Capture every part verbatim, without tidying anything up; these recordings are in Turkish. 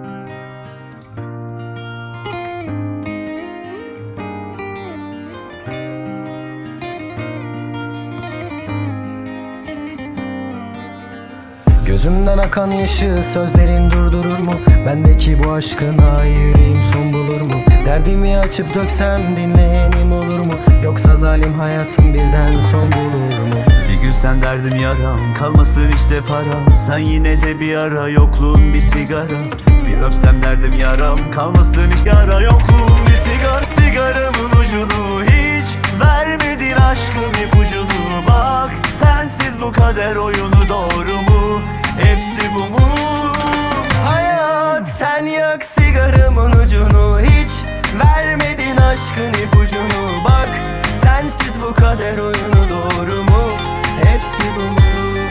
Gözümden akan yaşı sözlerin durdurur mu? Bendeki bu aşkına yüreğim son bulur mu? Derdimi açıp döksem dinleyenim olur mu? Yoksa zalim hayatım birden son bulur mu? Bir gün sen derdim yaram, kalmasın işte para. Sen yine de bir ara, yokluğun bir sigara. Bir öpsem derdim yaram, kalmasın işte yara. Yokluğun bir sigara. Sigaramın ucunu hiç vermedin, aşkın ipucunu. Bak sensiz bu kader oyunu doğru mu? Hepsi bu mu? Hayat, sen yak sigaramın ucunu, hiç vermedin aşkın ipucunu. Bak sensiz bu kader oyunu doğru mu? Hepsi bu mu?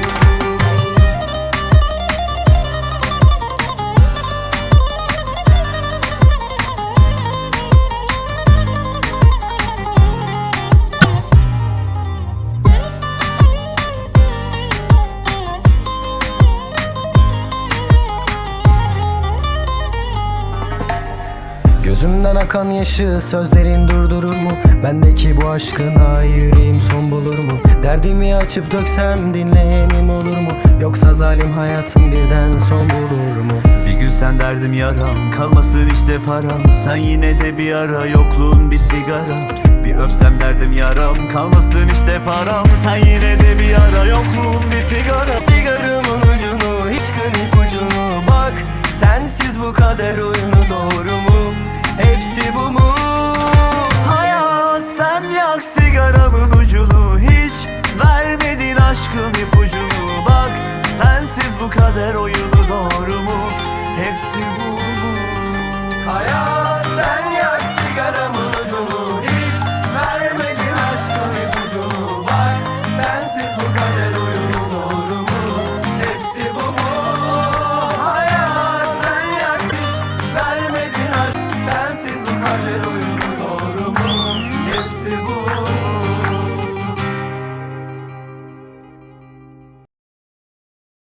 Gözümden akan yaşı sözlerin durdurur mu? Bendeki bu aşkına yüreğim son bulur mu? Derdimi açıp döksem dinleyenim olur mu? Yoksa zalim hayatım birden son bulur mu? Bir gün sen derdim yaram, kalmasın işte param. Sen yine de bir ara, yokluğun bir sigara. Bir öpsem derdim yaram, kalmasın işte param. Sen yine de bir ara, yokluğun bir sigara. Sigaramın ucunu, hiç ipucunu. Bak sensiz bu kader oyunu doğru mu? Hepsi bu mu? Hayat, sen yak sigaramın ucunu, hiç vermedin aşkın ipucunu. Bak sensiz bu kader oyunu doğru mu? Hepsi bu